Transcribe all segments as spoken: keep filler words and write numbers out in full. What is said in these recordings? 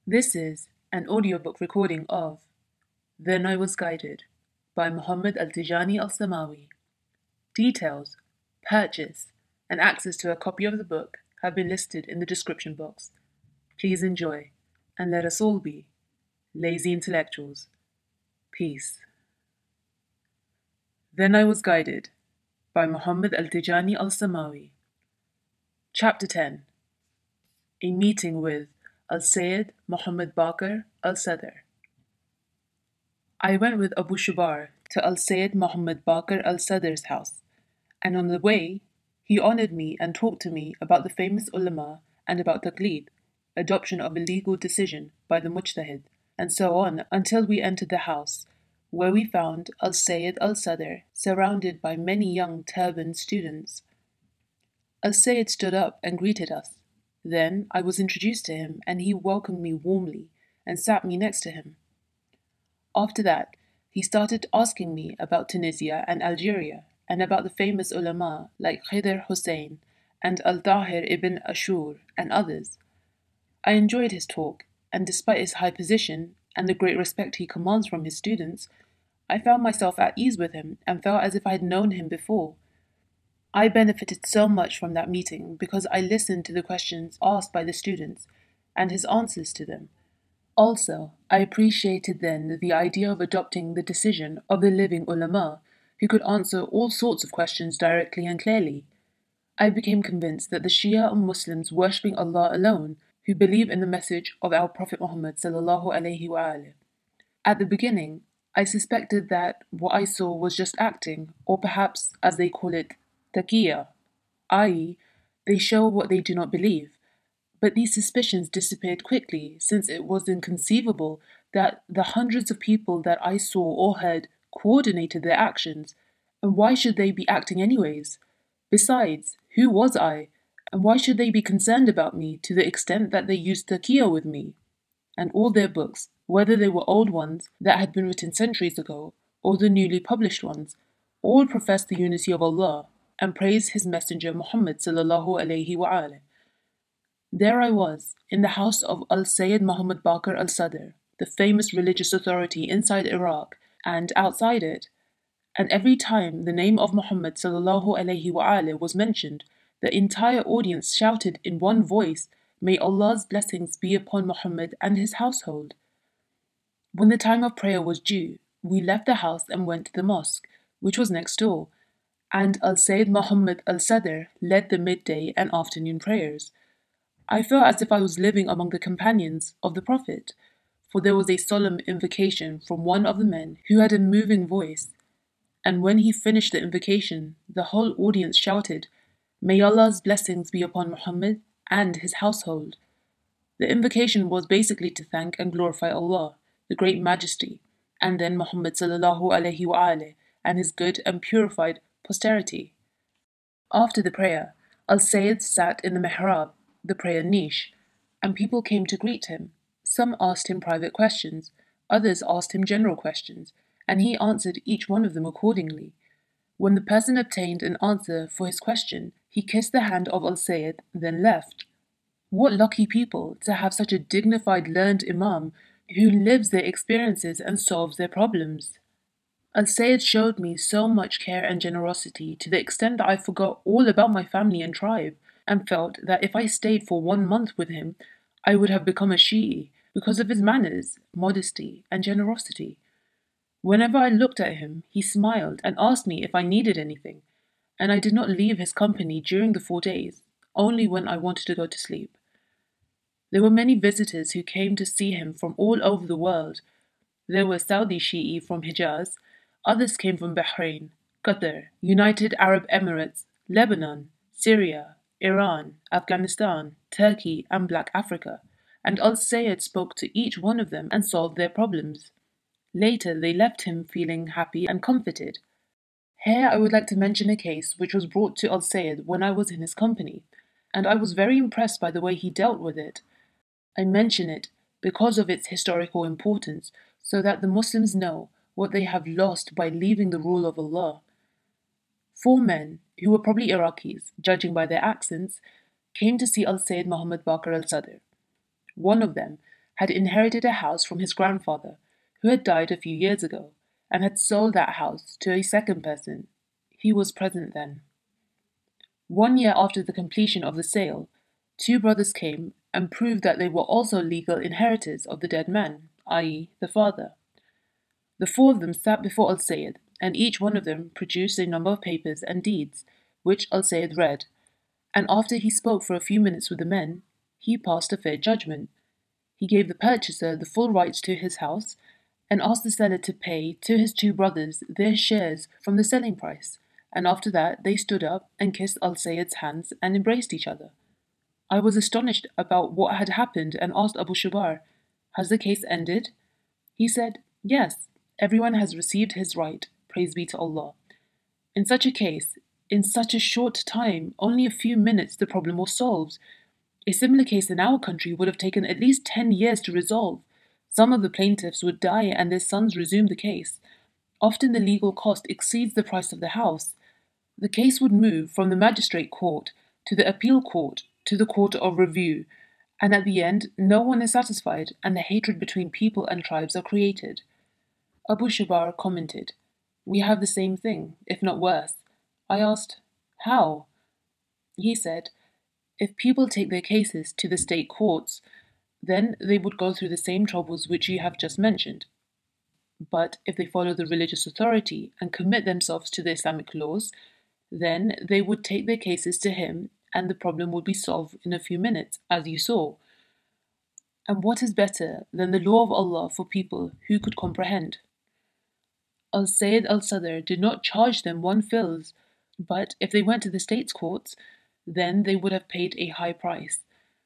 This is an audiobook recording of Then I Was Guided by Muhammad Al-Tijani Al-Samawi. Details, purchase, and access to a copy of the book have been listed in the description box. Please enjoy, and let us all be lazy intellectuals. Peace. Then I Was Guided by Muhammad Al-Tijani Al-Samawi. Chapter ten. A Meeting with Al-Sayyid Muhammad Baqir Al-Sadr. I went with Abu Shubar to Al-Sayyid Muhammad Baqir Al-Sadr's house, and on the way, he honored me and talked to me about the famous ulama and about taqleed, adoption of a legal decision by the mujtahid, and so on until we entered the house, where we found Al-Sayyid Al-Sadr surrounded by many young turbaned students. Al-Sayyid stood up and greeted us. Then I was introduced to him, and he welcomed me warmly and sat me next to him. After that, he started asking me about Tunisia and Algeria, and about the famous ulama like Khidr Hussein and Al-Tahir ibn Ashur and others. I enjoyed his talk, and despite his high position and the great respect he commands from his students, I found myself at ease with him and felt as if I had known him before. I benefited so much from that meeting because I listened to the questions asked by the students and his answers to them. Also, I appreciated then the idea of adopting the decision of the living ulama, who could answer all sorts of questions directly and clearly. I became convinced that the Shia and Muslims worshipping Allah alone, who believe in the message of our Prophet Muhammad sallallahu alaihi wasallam. At the beginning, I suspected that what I saw was just acting, or perhaps, as they call it, taqiyya, that is, they show what they do not believe. But these suspicions disappeared quickly, since it was inconceivable that the hundreds of people that I saw or heard coordinated their actions, and why should they be acting anyways? Besides, who was I, and why should they be concerned about me to the extent that they used taqiyya with me? And all their books, whether they were old ones that had been written centuries ago, or the newly published ones, all profess the unity of Allah and praise His Messenger Muhammad sallallahu alaihi wasallam. There I was, in the house of Al-Sayyid Muhammad Baqir Al-Sadr, the famous religious authority inside Iraq and outside it, and every time the name of Muhammad sallallahu alaihi wasallam was mentioned, the entire audience shouted in one voice, "May Allah's blessings be upon Muhammad and his household." When the time of prayer was due, we left the house and went to the mosque, which was next door, and Al-Sayyid Muhammad Al-Sadr led the midday and afternoon prayers. I felt as if I was living among the companions of the Prophet, for there was a solemn invocation from one of the men who had a moving voice, and when he finished the invocation, the whole audience shouted, "May Allah's blessings be upon Muhammad and his household." The invocation was basically to thank and glorify Allah, the Great Majesty, and then Muhammad sallallahu alaihi wasallam and his good and purified posterity. After the prayer, Al-Sayyid sat in the mihrab, the prayer niche, and people came to greet him. Some asked him private questions, others asked him general questions, and he answered each one of them accordingly. When the person obtained an answer for his question, he kissed the hand of Al-Sayyid, then left. What lucky people to have such a dignified, learned Imam who lives their experiences and solves their problems. Al-Sayyid showed me so much care and generosity to the extent that I forgot all about my family and tribe, and felt that if I stayed for one month with him, I would have become a Shi'i because of his manners, modesty, and generosity. Whenever I looked at him, he smiled and asked me if I needed anything, and I did not leave his company during the four days, only when I wanted to go to sleep. There were many visitors who came to see him from all over the world. There were Saudi Shi'i from Hijaz, others came from Bahrain, Qatar, United Arab Emirates, Lebanon, Syria, Iran, Afghanistan, Turkey, and Black Africa, and Al-Sayyid spoke to each one of them and solved their problems. Later, they left him feeling happy and comforted. Here I would like to mention a case which was brought to Al-Sayyid when I was in his company, and I was very impressed by the way he dealt with it. I mention it because of its historical importance, so that the Muslims know what they have lost by leaving the rule of Allah. Four men, who were probably Iraqis, judging by their accents, came to see Al-Sayyid Muhammad Baqir Al-Sadr. One of them had inherited a house from his grandfather, who had died a few years ago, and had sold that house to a second person. He was present then. One year after the completion of the sale, two brothers came and proved that they were also legal inheritors of the dead man, that is, the father. The four of them sat before Al-Sayyid, and each one of them produced a number of papers and deeds, which Al-Sayyid read, and after he spoke for a few minutes with the men, he passed a fair judgment. He gave the purchaser the full rights to his house, and asked the seller to pay to his two brothers their shares from the selling price, and after that they stood up and kissed Al-Sayyid's hands and embraced each other. I was astonished about what had happened and asked Abu Shubar, "Has the case ended?" He said, "Yes, everyone has received his right, praise be to Allah." In such a case, in such a short time, only a few minutes, the problem was solved. A similar case in our country would have taken at least ten years to resolve. Some of the plaintiffs would die and their sons resume the case. Often the legal cost exceeds the price of the house. The case would move from the magistrate court to the appeal court to the court of review, and at the end no one is satisfied and the hatred between people and tribes are created. Abu Shubar commented, "We have the same thing, if not worse." I asked, "How?" He said, "If people take their cases to the state courts, then they would go through the same troubles which you have just mentioned. But if they follow the religious authority and commit themselves to the Islamic laws, then they would take their cases to him and the problem would be solved in a few minutes, as you saw. And what is better than the law of Allah for people who could comprehend?" Al-Sayyid al-Sadr did not charge them one fils, but if they went to the state's courts, then they would have paid a high price.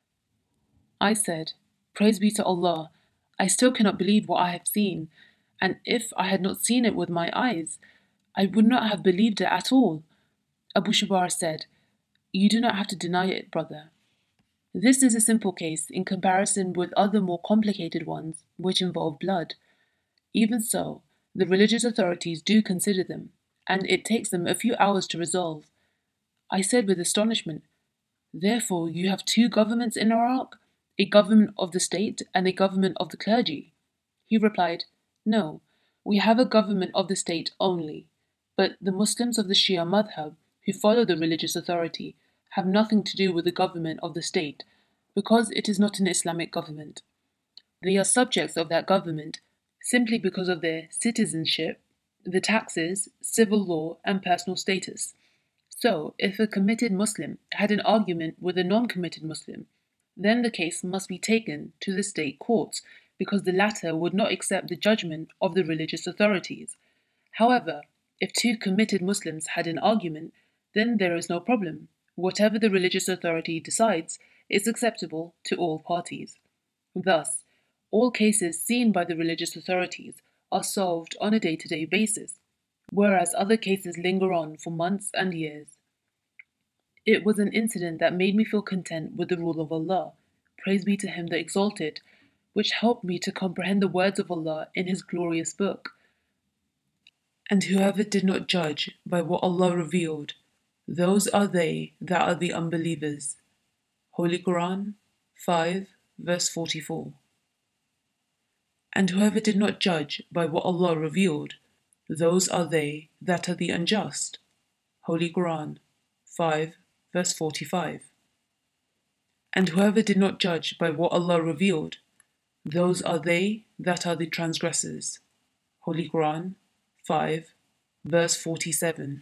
I said, "Praise be to Allah, I still cannot believe what I have seen, and if I had not seen it with my eyes, I would not have believed it at all." Abu Shubar said, "You do not have to deny it, brother. This is a simple case in comparison with other more complicated ones which involve blood. Even so, the religious authorities do consider them, and it takes them a few hours to resolve." I said with astonishment, "Therefore you have two governments in Iraq, a government of the state and a government of the clergy?" He replied, "No, we have a government of the state only, but the Muslims of the Shia madhab, who follow the religious authority, have nothing to do with the government of the state, because it is not an Islamic government. They are subjects of that government simply because of their citizenship, the taxes, civil law, and personal status. So, if a committed Muslim had an argument with a non-committed Muslim, then the case must be taken to the state courts, because the latter would not accept the judgment of the religious authorities. However, if two committed Muslims had an argument, then there is no problem. Whatever the religious authority decides is acceptable to all parties. Thus, all cases seen by the religious authorities are solved on a day-to-day basis, whereas other cases linger on for months and years. It was an incident that made me feel content with the rule of Allah, praise be to Him the Exalted, which helped me to comprehend the words of Allah in His glorious book. And whoever did not judge by what Allah revealed, those are they that are the unbelievers. Holy Quran five, verse forty-four. And whoever did not judge by what Allah revealed, those are they that are the unjust. Holy Quran five, verse forty-five. And whoever did not judge by what Allah revealed, those are they that are the transgressors. Holy Quran five, verse forty-seven.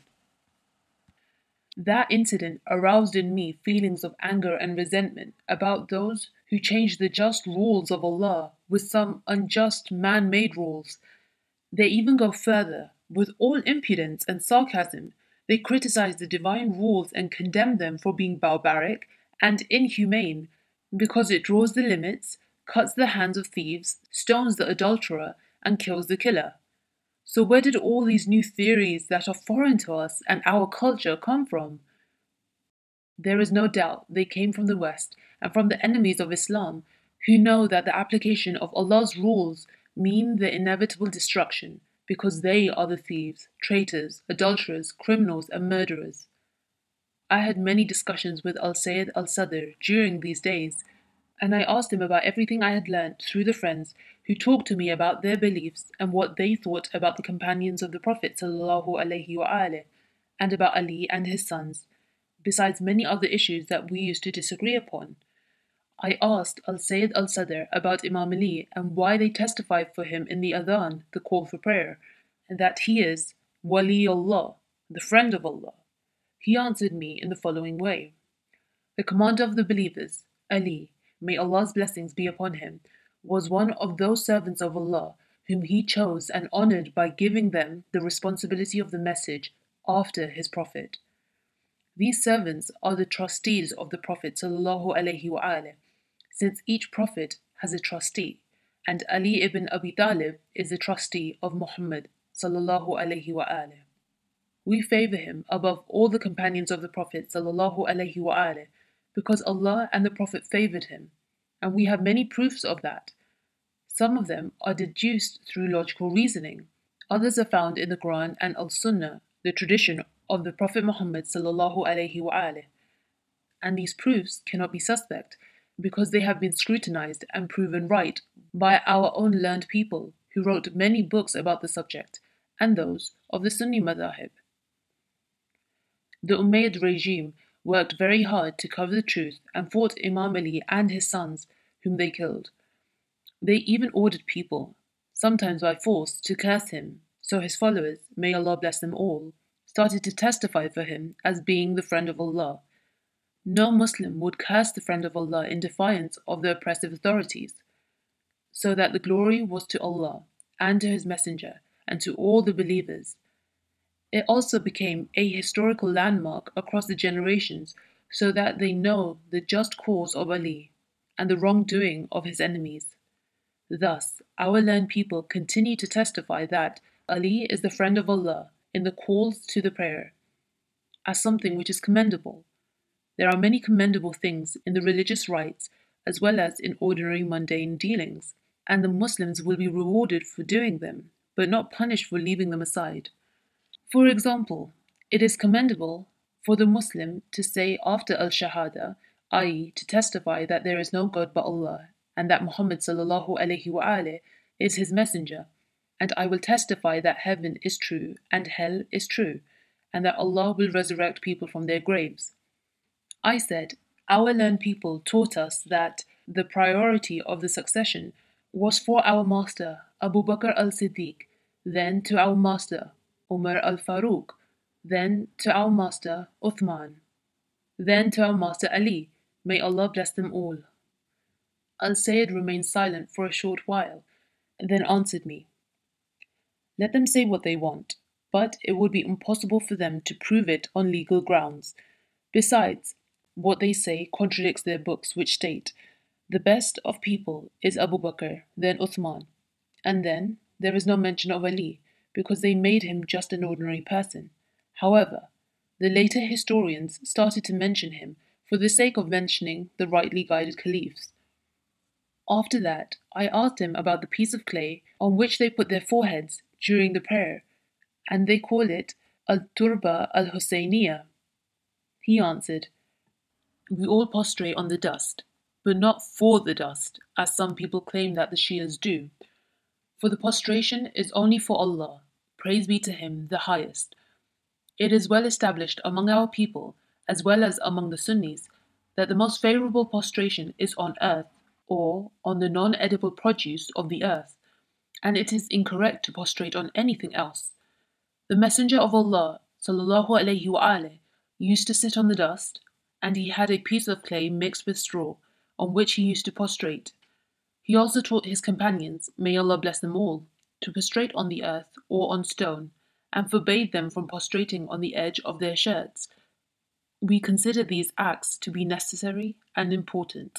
That incident aroused in me feelings of anger and resentment about those who change the just rules of Allah with some unjust man-made rules. They even go further. With all impudence and sarcasm, they criticize the divine rules and condemn them for being barbaric and inhumane, because it draws the limits, cuts the hands of thieves, stones the adulterer, and kills the killer. So where did all these new theories that are foreign to us and our culture come from? There is no doubt they came from the West and from the enemies of Islam, who know that the application of Allah's rules mean the inevitable destruction, because they are the thieves, traitors, adulterers, criminals, and murderers. I had many discussions with Al-Sayyid al-Sadr during these days. and I asked him about everything I had learnt through the friends who talked to me about their beliefs and what they thought about the companions of the Prophet sallallahu alaihi wasallam and about Ali and his sons, besides many other issues that we used to disagree upon. I asked Al-Sayyid al-Sadr about Imam Ali and why they testify for him in the Adhan, the call for prayer, and that he is Waliullah, the friend of Allah. He answered me in the following way. The commander of the believers, Ali, may Allah's blessings be upon him, was one of those servants of Allah whom he chose and honored by giving them the responsibility of the message after his Prophet. These servants are the trustees of the Prophet sallallahu alaihi wasallam, since each Prophet has a trustee, and Ali ibn Abi Talib is a trustee of Muhammad sallallahu alaihi wasallam. We favor him above all the companions of the Prophet sallallahu alaihi wasallam because Allah and the Prophet favored him, and we have many proofs of that. Some of them are deduced through logical reasoning, others are found in the Quran and Al-Sunnah, the tradition of the Prophet Muhammad sallallahu alaihi wasallam. And these proofs cannot be suspect because they have been scrutinized and proven right by our own learned people who wrote many books about the subject and those of the Sunni madhahib. The Umayyad regime worked very hard to cover the truth and fought Imam Ali and his sons, whom they killed. They even ordered people, sometimes by force, to curse him, so his followers, may Allah bless them all, started to testify for him as being the friend of Allah. No Muslim would curse the friend of Allah in defiance of the oppressive authorities, so that the glory was to Allah and to His Messenger and to all the believers. It also became a historical landmark across the generations so that they know the just cause of Ali and the wrongdoing of his enemies. Thus, our learned people continue to testify that Ali is the friend of Allah in the calls to the prayer, as something which is commendable. There are many commendable things in the religious rites as well as in ordinary mundane dealings, and the Muslims will be rewarded for doing them, but not punished for leaving them aside. For example, it is commendable for the Muslim to say after al-Shahada, that is, to testify that there is no God but Allah, and that Muhammad sallallahu alaihi wasallam is his messenger, and I will testify that heaven is true and hell is true, and that Allah will resurrect people from their graves. I said, our learned people taught us that the priority of the succession was for our master Abu Bakr al-Siddiq, then to our master Umar al-Faruq, then to our master Uthman, then to our master Ali, may Allah bless them all. Al-Sayyid remained silent for a short while, and then answered me, let them say what they want, but it would be impossible for them to prove it on legal grounds. Besides, what they say contradicts their books, which state, the best of people is Abu Bakr, then Uthman, and then there is no mention of Ali, because they made him just an ordinary person. However, the later historians started to mention him for the sake of mentioning the rightly guided caliphs. After that, I asked him about the piece of clay on which they put their foreheads during the prayer, and they call it al-Turba al-Husayniyah. He answered, we all prostrate on the dust, but not for the dust, as some people claim that the Shias do. For the prostration is only for Allah, praise be to Him, the Highest. It is well established among our people, as well as among the Sunnis, that the most favorable prostration is on earth, or on the non-edible produce of the earth, and it is incorrect to prostrate on anything else. The Messenger of Allah, sallallahu alaihi wasallam, used to sit on the dust, and he had a piece of clay mixed with straw, on which he used to prostrate. He also taught his companions, may Allah bless them all, to prostrate on the earth or on stone, and forbade them from prostrating on the edge of their shirts. We consider these acts to be necessary and important.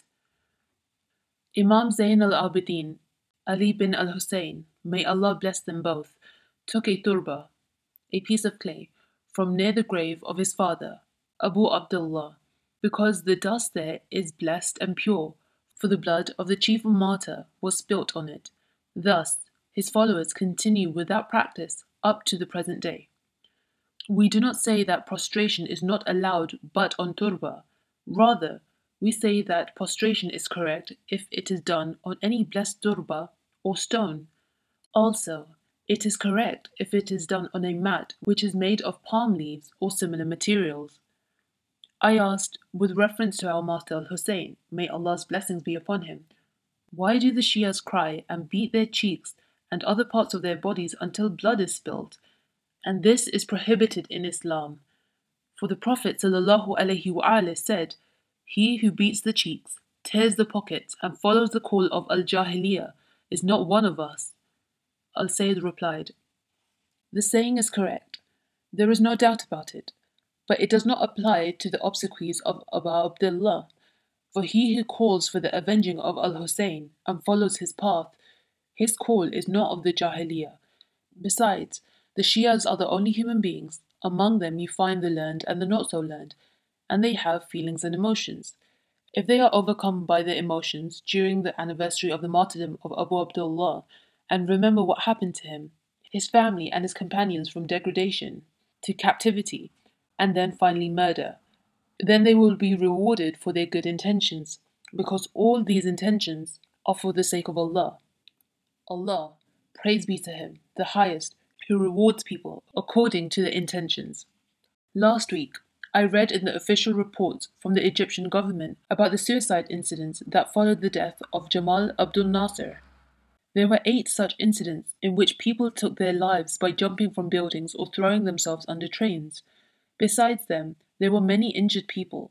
Imam Zayn al-Abidin, Ali bin al-Hussein, may Allah bless them both, took a turba, a piece of clay, from near the grave of his father, Abu Abdullah, because the dust there is blessed and pure, for the blood of the chief martyr was spilt on it. Thus, his followers continue with that practice up to the present day. We do not say that prostration is not allowed but on turba. Rather, We say that prostration is correct if it is done on any blessed turba or stone. Also, it is correct if it is done on a mat which is made of palm leaves or similar materials. I asked, with reference to our Master al-Hussein, may Allah's blessings be upon him, why do the Shias cry and beat their cheeks and other parts of their bodies until blood is spilled? And this is prohibited in Islam. For the Prophet ﷺ said, he who beats the cheeks, tears the pockets, and follows the call of al-Jahiliyyah is not one of us. Al-Sayyid replied, the saying is correct. There is no doubt about it. But it does not apply to the obsequies of Abu Abdullah. For he who calls for the avenging of al-Hussein and follows his path, his call is not of the Jahiliyyah. Besides, the Shias are the only human beings. Among them you find the learned and the not so learned, and they have feelings and emotions. If they are overcome by their emotions during the anniversary of the martyrdom of Abu Abdullah, and remember what happened to him, his family and his companions from degradation to captivity, and then finally murder, then they will be rewarded for their good intentions, because all these intentions are for the sake of Allah. Allah, praise be to Him, the Highest, who rewards people according to their intentions. Last week, I read in the official reports from the Egyptian government about the suicide incidents that followed the death of Jamal Abdul Nasser. There were eight such incidents in which people took their lives by jumping from buildings or throwing themselves under trains. Besides them, there were many injured people.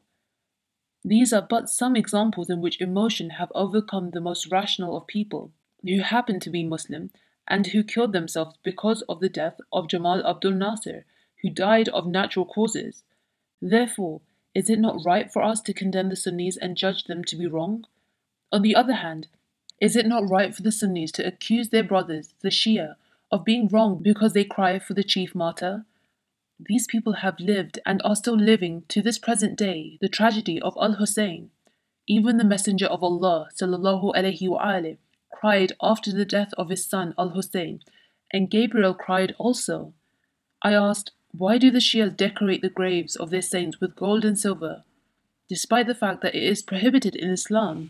These are but some examples in which emotion have overcome the most rational of people, who happen to be Muslim, and who killed themselves because of the death of Jamal Abdul Nasser, who died of natural causes. Therefore, is it not right for us to condemn the Sunnis and judge them to be wrong? On the other hand, is it not right for the Sunnis to accuse their brothers, the Shia, of being wrong because they cry for the chief martyr? These people have lived and are still living to this present day the tragedy of Al-Hussein. Even the Messenger of Allah sallallahu alaihi wasallam cried after the death of his son Al-Hussein, and Gabriel cried also. I asked, why do the Shias decorate the graves of their saints with gold and silver, despite the fact that it is prohibited in Islam?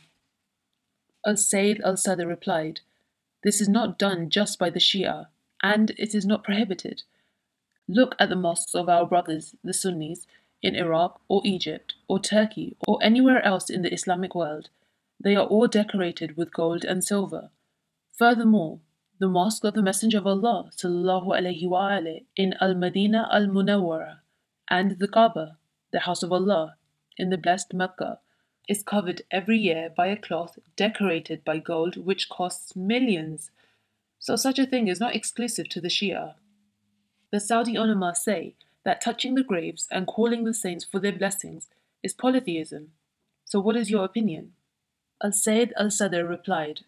Al-Sayyid al-Sadr replied, this is not done just by the Shia, and it is not prohibited. Look at the mosques of our brothers, the Sunnis, in Iraq or Egypt or Turkey or anywhere else in the Islamic world. They are all decorated with gold and silver. Furthermore, the mosque of the Messenger of Allah sallallahu alaihi wasallam in Al-Madinah Al-Munawwara and the Kaaba, the House of Allah, in the blessed Mecca, is covered every year by a cloth decorated by gold which costs millions. So such a thing is not exclusive to the Shia. The Saudi ulama say that touching the graves and calling the saints for their blessings is polytheism. So what is your opinion? Al-Sayyid al-Sadr replied,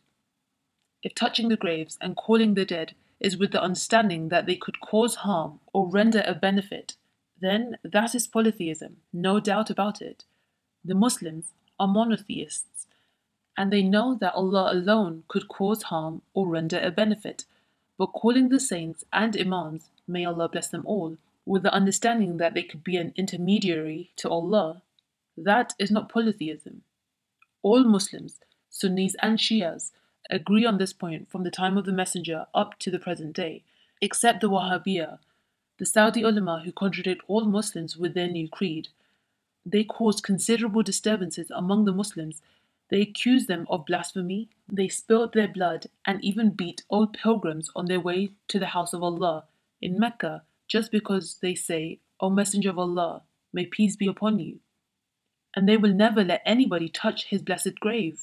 if touching the graves and calling the dead is with the understanding that they could cause harm or render a benefit, then that is polytheism, no doubt about it. The Muslims are monotheists, and they know that Allah alone could cause harm or render a benefit, but calling the saints and imams, may Allah bless them all, with the understanding that they could be an intermediary to Allah, that is not polytheism. All Muslims, Sunnis and Shias, agree on this point from the time of the Messenger up to the present day, except the Wahhabiyah, the Saudi ulama who contradict all Muslims with their new creed. They cause considerable disturbances among the Muslims. They accuse them of blasphemy, they spilled their blood, and even beat old pilgrims on their way to the house of Allah in Mecca just because they say, O Messenger of Allah, may peace be upon you. And they will never let anybody touch his blessed grave.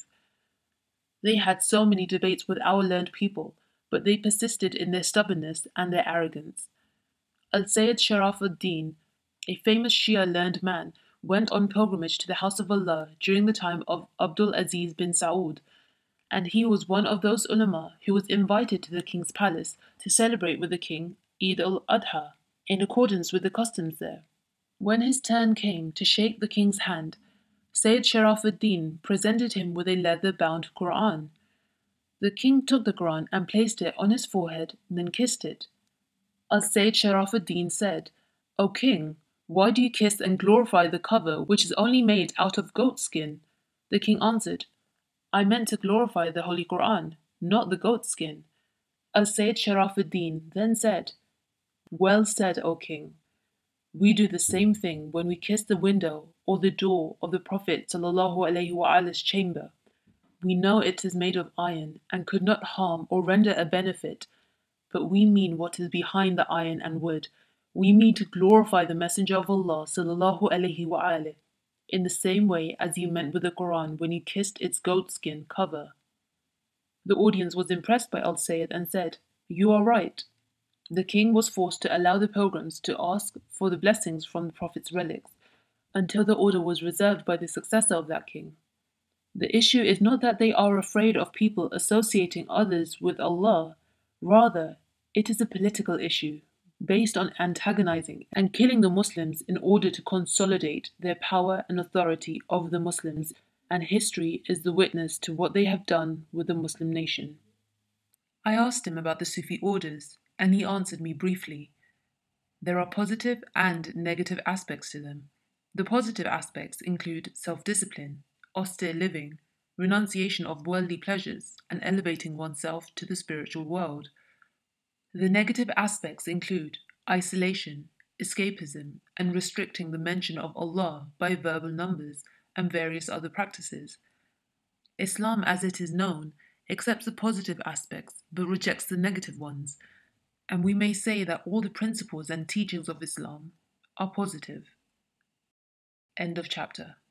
They had so many debates with our learned people, but they persisted in their stubbornness and their arrogance. Al-Sayyid Sharaf ad-Din, a famous Shia learned man, went on pilgrimage to the house of Allah during the time of Abdul Aziz bin Saud, and he was one of those ulama who was invited to the king's palace to celebrate with the king Eid al-Adha, in accordance with the customs there. When his turn came to shake the king's hand, Sayyid Sharaf ad-Din presented him with a leather-bound Quran. The king took the Quran and placed it on his forehead, then kissed it. Al-Sayyid Sharaf ad-Din said, O king, why do you kiss and glorify the cover which is only made out of goat skin? The king answered, I meant to glorify the Holy Quran, not the goat skin. Al-Sayyid Sharafuddin then said, Well said, O king. We do the same thing when we kiss the window or the door of the Prophet ﷺ's chamber. We know it is made of iron and could not harm or render a benefit, but we mean what is behind the iron and wood. We mean to glorify the Messenger of Allah ﷺ in the same way as you meant with the Quran when you kissed its goatskin cover. The audience was impressed by Al-Sayyid and said, You are right. The king was forced to allow the pilgrims to ask for the blessings from the Prophet's relics until the order was reserved by the successor of that king. The issue is not that they are afraid of people associating others with Allah. Rather, it is a political issue based on antagonizing and killing the Muslims in order to consolidate their power and authority over the Muslims, and history is the witness to what they have done with the Muslim nation. I asked him about the Sufi orders, and he answered me briefly. There are positive and negative aspects to them. The positive aspects include self-discipline, austere living, renunciation of worldly pleasures, and elevating oneself to the spiritual world. The negative aspects include isolation, escapism, and restricting the mention of Allah by verbal numbers and various other practices. Islam, as it is known, accepts the positive aspects but rejects the negative ones, and we may say that all the principles and teachings of Islam are positive. End of chapter.